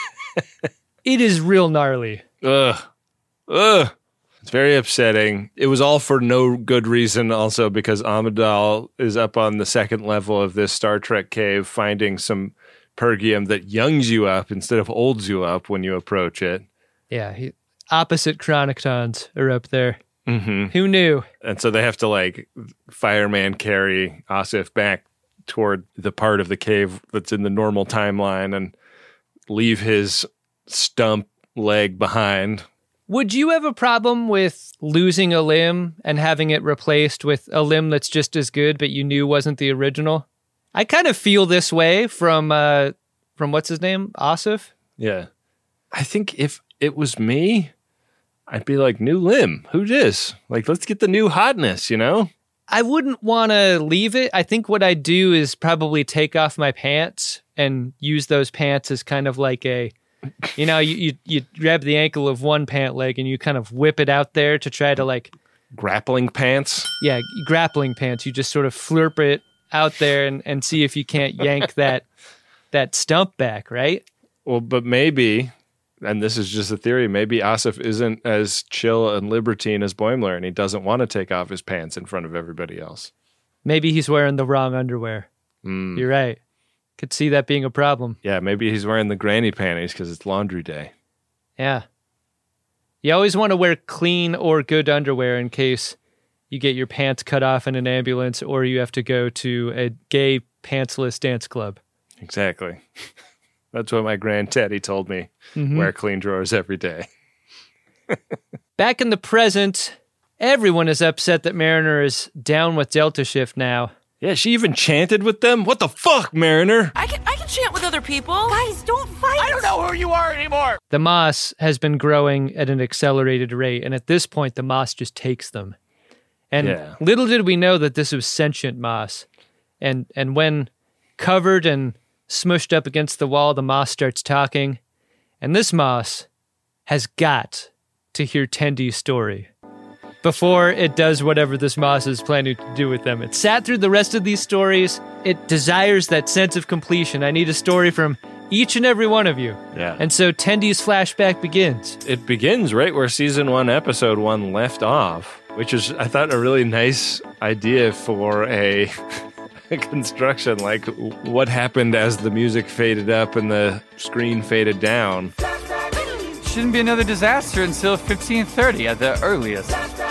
it is real gnarly. Ugh. Ugh. It's very upsetting. It was all for no good reason also because Amidal is up on the second level of this Star Trek cave finding some Pergium that youngs you up instead of olds you up when you approach it. Yeah, he, opposite chronotons are up there. Mm-hmm. Who knew? And so they have to like fireman carry Asif back toward the part of the cave that's in the normal timeline and leave his stump leg behind. Would you have a problem with losing a limb and having it replaced with a limb that's just as good, but you knew wasn't the original? I kind of feel this way from, uh, from what's his name? Asif? Yeah. I think if it was me, I'd be like, new limb. Who dis? Like, let's get the new hotness, you know? I wouldn't want to leave it. I think what I'd do is probably take off my pants and use those pants as kind of like a, you know, you, you, you grab the ankle of one pant leg and you kind of whip it out there to try to like... Grappling pants? Yeah, grappling pants. You just sort of flirp it out there and, and see if you can't yank that that stump back, right? Well, but maybe, and this is just a theory, maybe Asif isn't as chill and libertine as Boimler, and he doesn't want to take off his pants in front of everybody else. Maybe he's wearing the wrong underwear. Mm. You're right. Could see that being a problem. Yeah, maybe he's wearing the granny panties because it's laundry day. Yeah. You always want to wear clean or good underwear in case you get your pants cut off in an ambulance or you have to go to a gay pantsless dance club. Exactly. That's what my granddaddy told me. Mm-hmm. Wear clean drawers every day. Back in the present, everyone is upset that Mariner is down with Delta Shift now. Yeah, she even chanted with them? What the fuck, Mariner? I can I can chant with other people. Guys, don't fight. I don't know who you are anymore. The moss has been growing at an accelerated rate, and at this point, the moss just takes them. And yeah. little did we know that this was sentient moss. And and when covered and smushed up against the wall, the moss starts talking. And this moss has got to hear Tendi's story before it does whatever this moss is planning to do with them. It sat through the rest of these stories. It desires that sense of completion. I need a story from each and every one of you. Yeah. And so Tendi's flashback begins. It begins right where season one, episode one left off, which is, I thought, a really nice idea for a... construction, like what happened as the music faded up and the screen faded down. Shouldn't be another disaster until fifteen thirty at the earliest.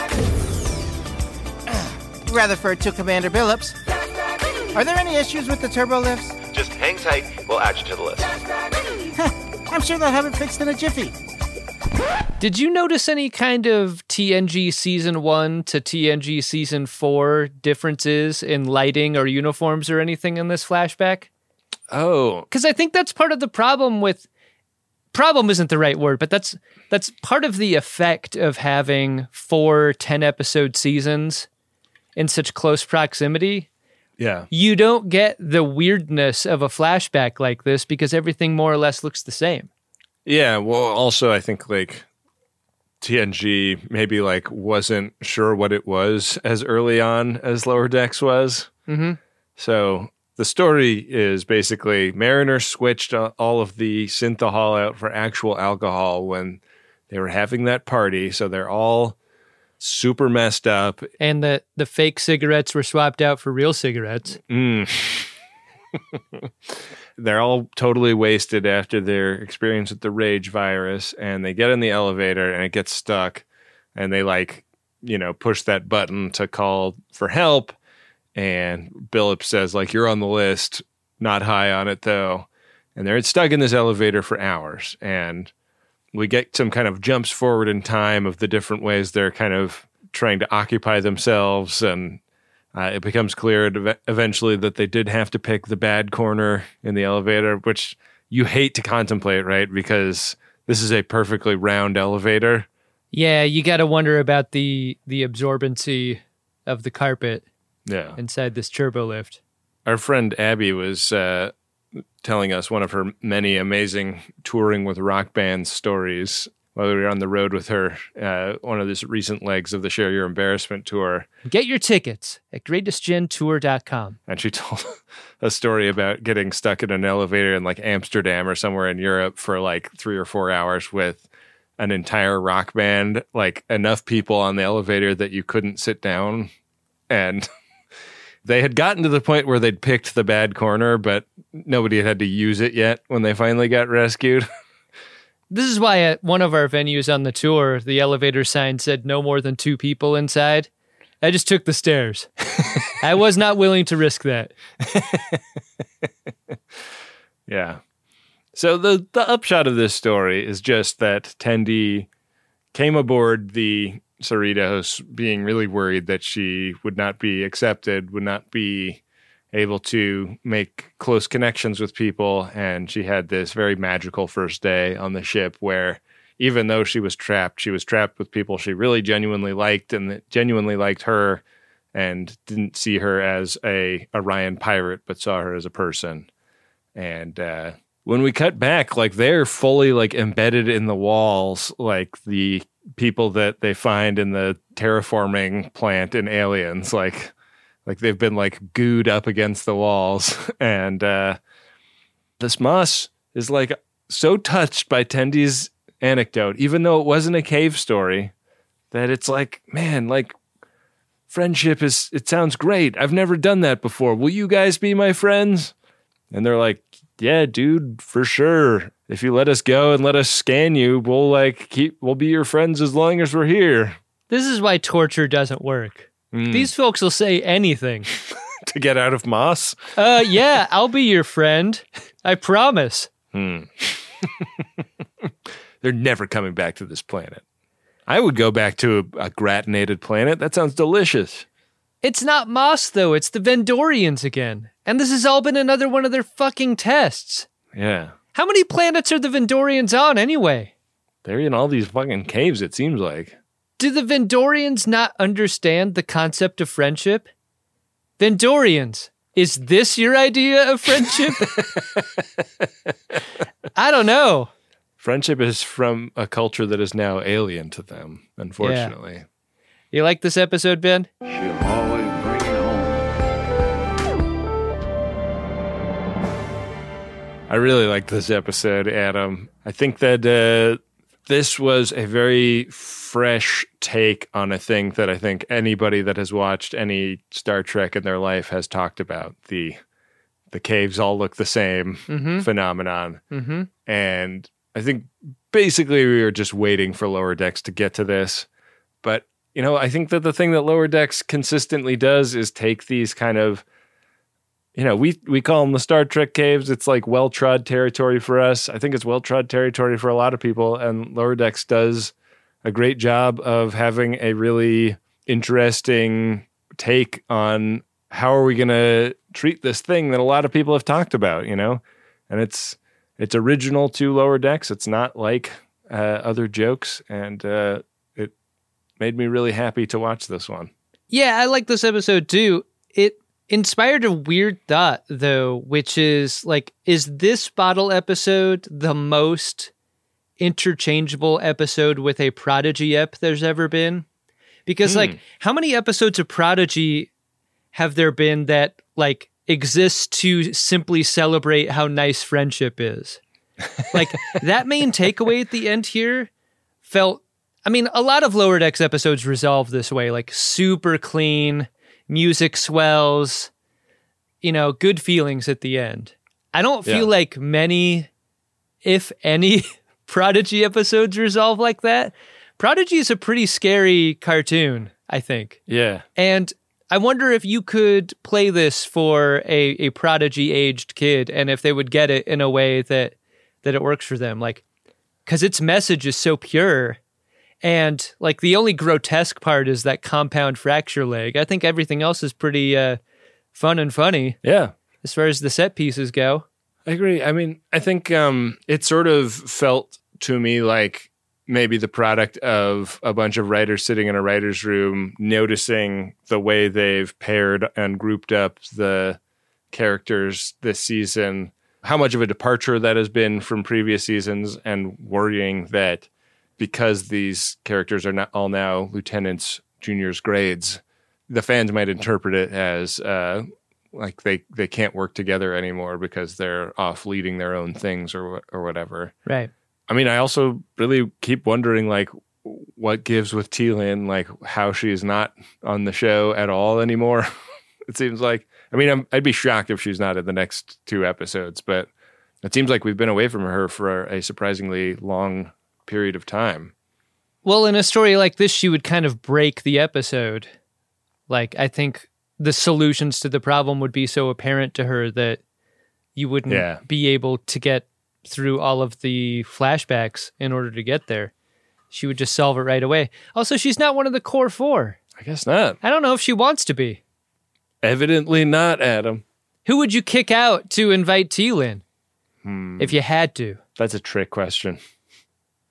Rutherford to Commander Billups. Are there any issues with the turbo lifts? Just hang tight, we'll add you to the list. I'm sure they'll have it fixed in a jiffy. Did you notice any kind of T N G Season one to T N G Season four differences in lighting or uniforms or anything in this flashback? Oh. Because I think that's part of the problem with... Problem isn't the right word, but that's that's part of the effect of having four ten-episode seasons in such close proximity. Yeah. You don't get the weirdness of a flashback like this because everything more or less looks the same. Yeah, well, also I think like T N G maybe like wasn't sure what it was as early on as Lower Decks was. Mm-hmm. So the story is basically Mariner switched all of the synthahol out for actual alcohol when they were having that party. So they're all super messed up. And the, the fake cigarettes were swapped out for real cigarettes. Mm. They're all totally wasted after their experience with the rage virus, and they get in the elevator and it gets stuck, and they like, you know, push that button to call for help, and Billups says like, you're on the list, not high on it though. And they're stuck in this elevator for hours, and we get some kind of jumps forward in time of the different ways they're kind of trying to occupy themselves, and Uh, it becomes clear eventually that they did have to pick the bad corner in the elevator, which you hate to contemplate, right? Because this is a perfectly round elevator. Yeah, you got to wonder about the the absorbency of the carpet yeah. inside this turbo lift. Our friend Abby was uh, telling us one of her many amazing touring with rock bands stories while we were on the road with her, uh, one of the recent legs of the Share Your Embarrassment tour. Get your tickets at greatest gen tour dot com. And she told a story about getting stuck in an elevator in like Amsterdam or somewhere in Europe for like three or four hours with an entire rock band, like enough people on the elevator that you couldn't sit down. And they had gotten to the point where they'd picked the bad corner, but nobody had had to use it yet when they finally got rescued. This is why at one of our venues on the tour, the elevator sign said no more than two people inside. I just took the stairs. I was not willing to risk that. Yeah. So the, the upshot of this story is just that Tendi came aboard the Cerritos being really worried that she would not be accepted, would not be able to make close connections with people, and she had this very magical first day on the ship where even though she was trapped, she was trapped with people she really genuinely liked and that genuinely liked her and didn't see her as a Orion pirate, but saw her as a person. And uh, when we cut back, like they're fully like embedded in the walls, like the people that they find in the terraforming plant in Aliens, like like they've been like gooed up against the walls. And uh, this Moss is like so touched by Tendi's anecdote, even though it wasn't a cave story, that it's like, man, like friendship is, it sounds great. I've never done that before. Will you guys be my friends? And they're like, yeah, dude, for sure. If you let us go and let us scan you, we'll like keep, we'll be your friends as long as we're here. This is why torture doesn't work. Mm. These folks will say anything. To get out of Moss? Uh, yeah, I'll be your friend. I promise. Hmm. They're never coming back to this planet. I would go back to a, a gratinated planet. That sounds delicious. It's not Moss, though. It's the Vendorians again. And this has all been another one of their fucking tests. Yeah. How many planets are the Vendorians on, anyway? They're in all these fucking caves, it seems like. Do the Vendorians not understand the concept of friendship? Vendorians, is this your idea of friendship? I don't know. Friendship is from a culture that is now alien to them, unfortunately. Yeah. You like this episode, Ben? She'll always bring it home. I really like this episode, Adam. I think that uh, this was a very fresh take on a thing that I think anybody that has watched any Star Trek in their life has talked about. The the caves all look the same mm-hmm. phenomenon. Mm-hmm. And I think basically we were just waiting for Lower Decks to get to this. But, you know, I think that the thing that Lower Decks consistently does is take these kind of, you know, we, we call them the Star Trek caves. It's like well-trod territory for us. I think it's well-trod territory for a lot of people. And Lower Decks does a great job of having a really interesting take on how are we going to treat this thing that a lot of people have talked about, you know? And it's... It's original to Lower Decks. It's not like uh, other jokes, and uh, it made me really happy to watch this one. Yeah, I like this episode too. It inspired a weird thought, though, which is like, is this bottle episode the most interchangeable episode with a Prodigy ep there's ever been? Because, mm. like, how many episodes of Prodigy have there been that, like, exists to simply celebrate how nice friendship is? Like, that main takeaway at the end here felt, I mean, a lot of Lower Decks episodes resolve this way, like super clean, music swells, you know, good feelings at the end. I don't feel yeah. like many, if any, Prodigy episodes resolve like that. Prodigy is a pretty scary cartoon, I think. Yeah. And I wonder if you could play this for a, a Prodigy-aged kid and if they would get it in a way that that it works for them. Like, because its message is so pure. And, like, the only grotesque part is that compound fracture leg. I think everything else is pretty uh, fun and funny. Yeah. As far as the set pieces go. I agree. I mean, I think um, it sort of felt to me like maybe the product of a bunch of writers sitting in a writer's room, noticing the way they've paired and grouped up the characters this season, how much of a departure that has been from previous seasons, and worrying that because these characters are not all now lieutenants, juniors, grades, the fans might interpret it as uh, like they, they can't work together anymore because they're off leading their own things or or whatever. Right. I mean, I also really keep wondering, like, what gives with Teal'c, like, how she is not on the show at all anymore. It seems like, I mean, I'm, I'd be shocked if she's not in the next two episodes, but it seems like we've been away from her for a surprisingly long period of time. Well, in a story like this, she would kind of break the episode. Like, I think the solutions to the problem would be so apparent to her that you wouldn't yeah. be able to get through all of the flashbacks in order to get there. She would just solve it right away. Also, she's not one of the core four. I guess not. I don't know if she wants to be. Evidently not, Adam. Who would you kick out to invite Teal'c in? Hmm. If you had to? That's a trick question.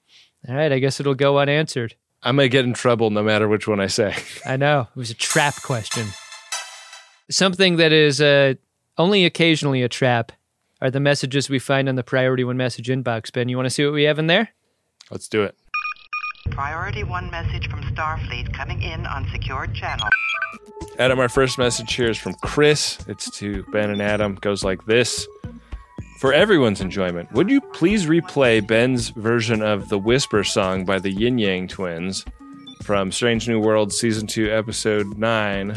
All right, I guess it'll go unanswered. I may get in trouble no matter which one I say. I know. It was a trap question. Something that is uh, only occasionally a trap are the messages we find on the Priority One message inbox. Ben, you want to see what we have in there? Let's do it. Priority One message from Starfleet coming in on secured channel. Adam, our first message here is from Chris. It's to Ben and Adam. It goes like this. For everyone's enjoyment, would you please replay Ben's version of the Whisper song by the Yin Yang Twins from Strange New Worlds Season two, Episode nine?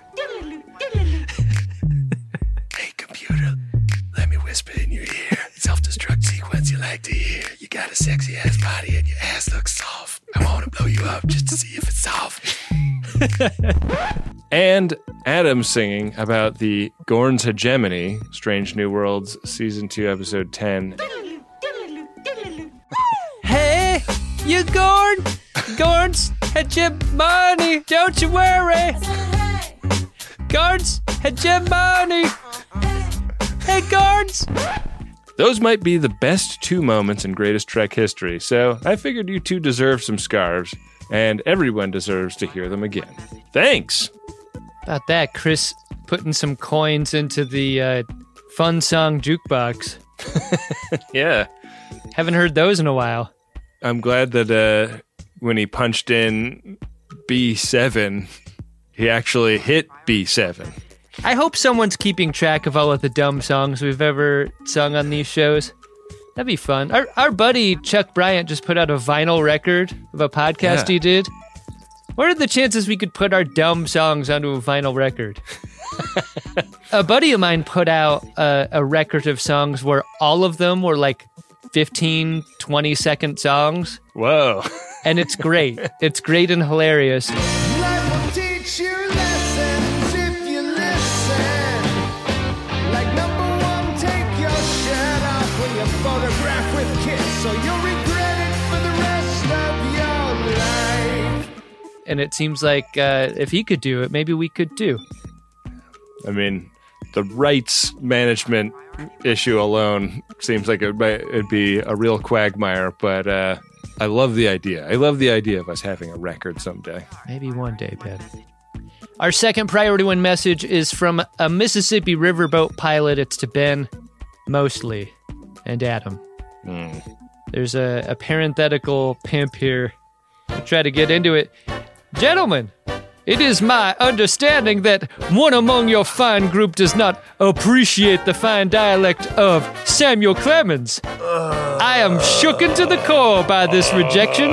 Hey, computer, let me whisper in your ear. Self-destruct sequence you like to hear. You got a sexy-ass body and your ass looks soft. I want to blow you up just to see if it's soft. And Adam singing about the Gorn's Hegemony, Strange New Worlds, Season two, Episode ten. Hey, you Gorn! Gorn's hegemony, don't you worry! Gorn's hegemony! Hey, Gorns! Those might be the best two moments in Greatest Trek history, so I figured you two deserve some scarves, and everyone deserves to hear them again. Thanks! About that, Chris putting some coins into the uh, fun song jukebox. Yeah. Haven't heard those in a while. I'm glad that uh, when he punched in B seven, he actually hit B seven. I hope someone's keeping track of all of the dumb songs we've ever sung on these shows. That'd be fun. Our our buddy Chuck Bryant just put out a vinyl record of a podcast Yeah. he did. What are the chances we could put our dumb songs onto a vinyl record? A buddy of mine put out a, a record of songs where all of them were like fifteen, twenty second songs. Whoa. And it's great. It's great and hilarious. Life will teach you lessons if you listen. Like number one, take your shirt off when you photograph with kids, so you'll regret it for the rest of your life. And it seems like uh, if he could do it, maybe we could too. I mean, the rights management issue alone seems like it might, it'd be a real quagmire, but uh, I love the idea. I love the idea of us having a record someday. Maybe one day, Ben. Our second Priority One message is from a Mississippi riverboat pilot. It's to Ben, mostly, and Adam. Mm. There's a, a parenthetical pimp here. I'll try to get into it. Gentlemen, it is my understanding that one among your fine group does not appreciate the fine dialect of Samuel Clemens. I am shooken to the core by this rejection.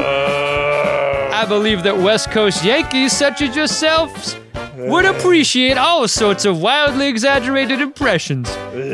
I believe that West Coast Yankees such as yourselves would appreciate all sorts of wildly exaggerated impressions.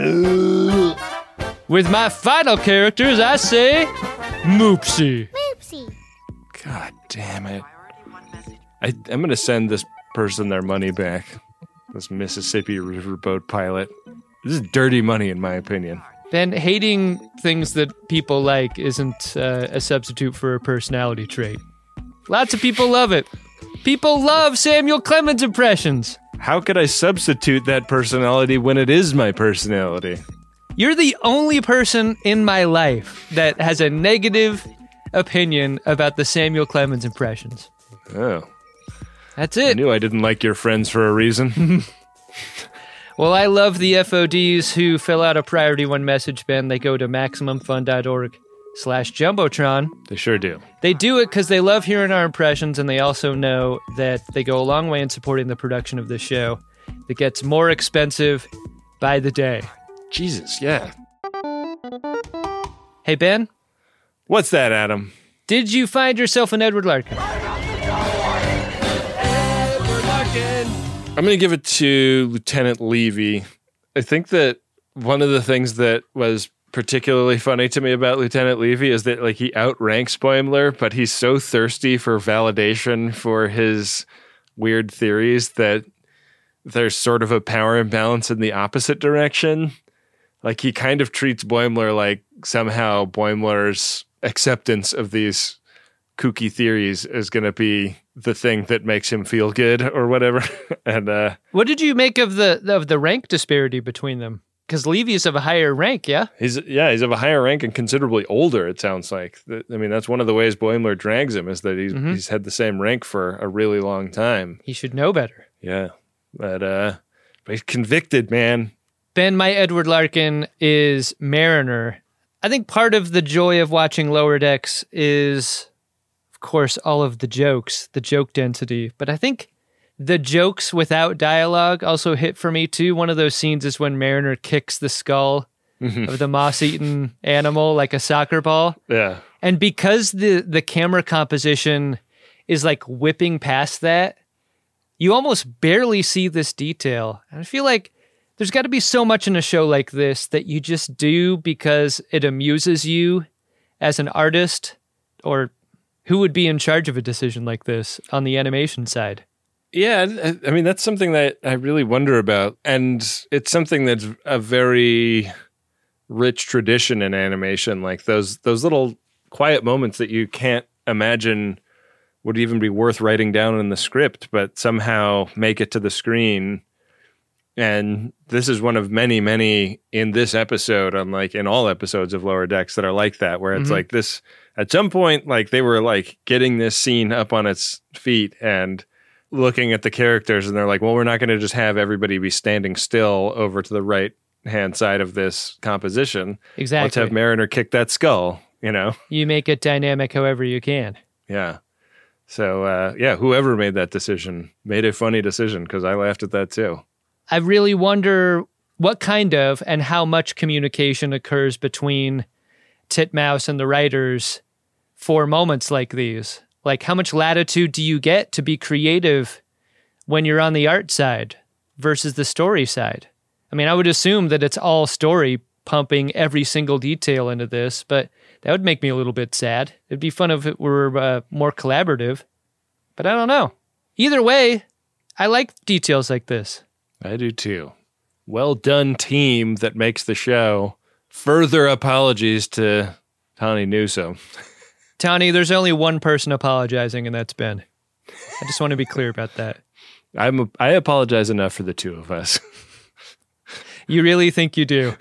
With my final characters, I say, Moopsie. Moopsie. God damn it. I, I'm going to send this person their money back. This Mississippi riverboat pilot. This is dirty money, in my opinion. Ben, hating things that people like isn't uh, a substitute for a personality trait. Lots of people love it. People love Samuel Clemens impressions. How could I substitute that personality when it is my personality? You're the only person in my life that has a negative opinion about the Samuel Clemens impressions. Oh. That's it. I knew I didn't like your friends for a reason. Well, I love the F O Ds who fill out a Priority One message, Ben. They go to MaximumFun.org slash Jumbotron. They sure do. They do it because they love hearing our impressions, and they also know that they go a long way in supporting the production of this show that gets more expensive by the day. Jesus, yeah. Hey, Ben? What's that, Adam? Did you find yourself an Edward Larkin? I'm going to give it to Lieutenant Levy. I think that one of the things that was particularly funny to me about Lieutenant Levy is that like he outranks Boimler, but he's so thirsty for validation for his weird theories that there's sort of a power imbalance in the opposite direction. Like he kind of treats Boimler like somehow Boimler's acceptance of these kooky theories is going to be the thing that makes him feel good or whatever. And uh, what did you make of the of the rank disparity between them? Because Levy's of a higher rank, yeah? He's yeah, he's of a higher rank and considerably older, it sounds like. I mean, that's one of the ways Boimler drags him, is that he's, mm-hmm. he's had the same rank for a really long time. He should know better. Yeah, but, uh, but he's convicted, man. Ben, my Edward Larkin is Mariner. I think part of the joy of watching Lower Decks is, of course, all of the jokes, the joke density. But I think the jokes without dialogue also hit for me too. One of those scenes is when Mariner kicks the skull mm-hmm. of the moss-eaten animal like a soccer ball. Yeah. And because the, the camera composition is like whipping past that, you almost barely see this detail. And I feel like there's got to be so much in a show like this that you just do because it amuses you as an artist, or who would be in charge of a decision like this on the animation side? Yeah, I mean, that's something that I really wonder about. And it's something that's a very rich tradition in animation, like those those little quiet moments that you can't imagine would even be worth writing down in the script, but somehow make it to the screen. And this is one of many, many in this episode, unlike in all episodes of Lower Decks that are like that, where it's mm-hmm. like this, at some point, like they were like getting this scene up on its feet and looking at the characters, and they're like, well, we're not going to just have everybody be standing still over to the right hand side of this composition. Exactly. Let's have Mariner kick that skull, you know? You make it dynamic however you can. Yeah. So, uh, yeah, whoever made that decision made a funny decision, because I laughed at that too. I really wonder what kind of and how much communication occurs between Titmouse and the writers for moments like these. Like, how much latitude do you get to be creative when you're on the art side versus the story side? I mean, I would assume that it's all story pumping every single detail into this, but that would make me a little bit sad. It'd be fun if it were uh, more collaborative, but I don't know. Either way, I like details like this. I do too. Well done, team that makes the show. Further apologies to Tawny Newsome. Tawny, there's only one person apologizing, and that's Ben. I just want to be clear about that. I'm a, I apologize enough for the two of us. You really think you do?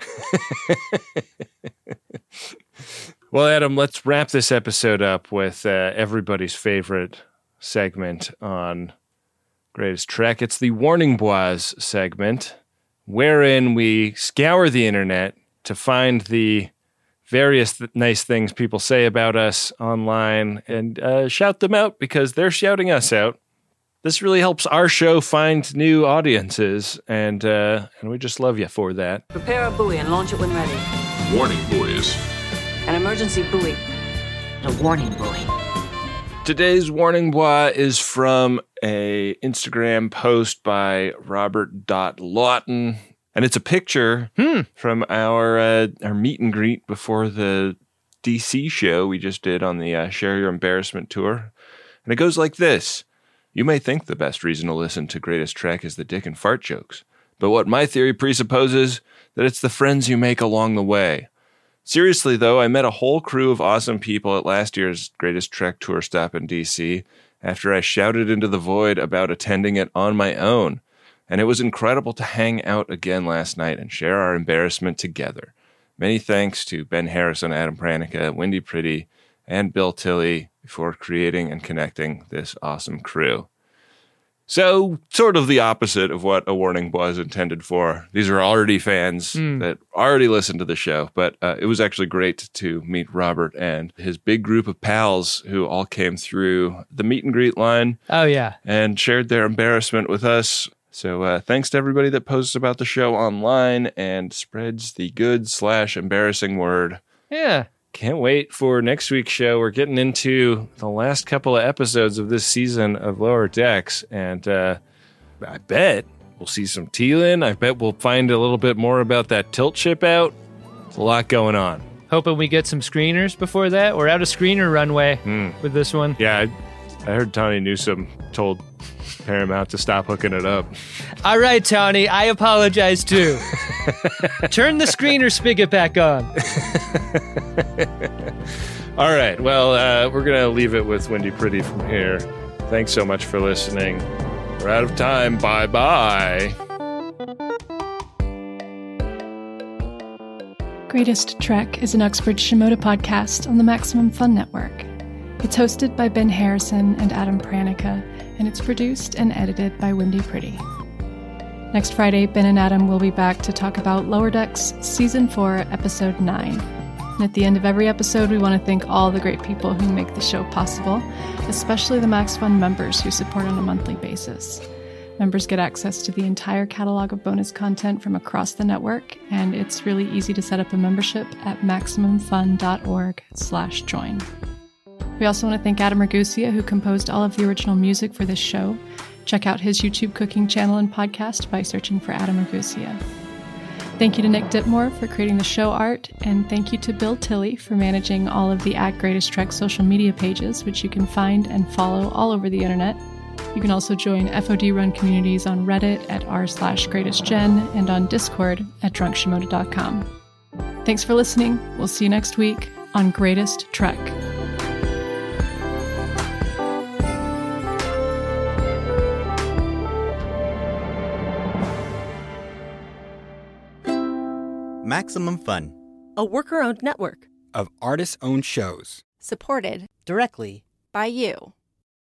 Well, Adam, let's wrap this episode up with uh, everybody's favorite segment on Greatest Trek. It's the Warning Bois segment, wherein we scour the internet to find the various th- nice things people say about us online and uh, shout them out because they're shouting us out. This really helps our show find new audiences, and uh, and we just love you for that. Prepare a buoy and launch it when ready. Warning buoys. An emergency buoy. A warning buoy. Today's Warning Bois is from a Instagram post by Robert Lawton. And it's a picture hmm. from our uh, our meet and greet before the D C show we just did on the uh, Share Your Embarrassment tour. And it goes like this. You may think the best reason to listen to Greatest Trek is the dick and fart jokes. But what my theory presupposes, that it's the friends you make along the way. Seriously, though, I met a whole crew of awesome people at last year's Greatest Trek tour stop in D C after I shouted into the void about attending it on my own. And it was incredible to hang out again last night and share our embarrassment together. Many thanks to Ben Harrison, Adam Pranica, Wendy Pretty, and Bill Tilley for creating and connecting this awesome crew. So, sort of the opposite of what a warning was intended for. These are already fans mm. that already listen to the show, but uh, it was actually great to meet Robert and his big group of pals who all came through the meet and greet line. Oh, yeah. And shared their embarrassment with us. So uh, thanks to everybody that posts about the show online and spreads the good slash embarrassing word. Yeah. Can't wait for next week's show. We're getting into the last couple of episodes of this season of Lower Decks, and uh, I bet we'll see some Teal'c. I bet we'll find a little bit more about that tilt ship out. There's a lot going on. Hoping we get some screeners before that. We're out of screener runway mm. with this one. Yeah, I, I heard Tawny Newsome told Paramount to stop hooking it up. All right, Tawny, I apologize too. Turn the screener spigot back on. All right, well, uh, we're going to leave it with Wendy Pretty from here. Thanks so much for listening. We're out of time. Bye-bye. Greatest Trek is an Uxbridge Shimoda podcast on the Maximum Fun Network. It's hosted by Ben Harrison and Adam Pranica, and it's produced and edited by Wendy Pretty. Next Friday, Ben and Adam will be back to talk about Lower Decks Season four, Episode nine. And at the end of every episode, we want to thank all the great people who make the show possible, especially the Max Fun members who support on a monthly basis. Members get access to the entire catalog of bonus content from across the network, and it's really easy to set up a membership at maximumfun.org slash join. We also want to thank Adam Ragusia, who composed all of the original music for this show. Check out his YouTube cooking channel and podcast by searching for Adam Ragusia. Thank you to Nick Ditmore for creating the show art, and thank you to Bill Tilley for managing all of the at Greatest Trek social media pages, which you can find and follow all over the internet. You can also join F O D-run communities on Reddit at r slash greatestgen and on Discord at drunk shimoda dot com. Thanks for listening. We'll see you next week on Greatest Trek. Maximum Fun, a worker-owned network of artist-owned shows. supported directly by you.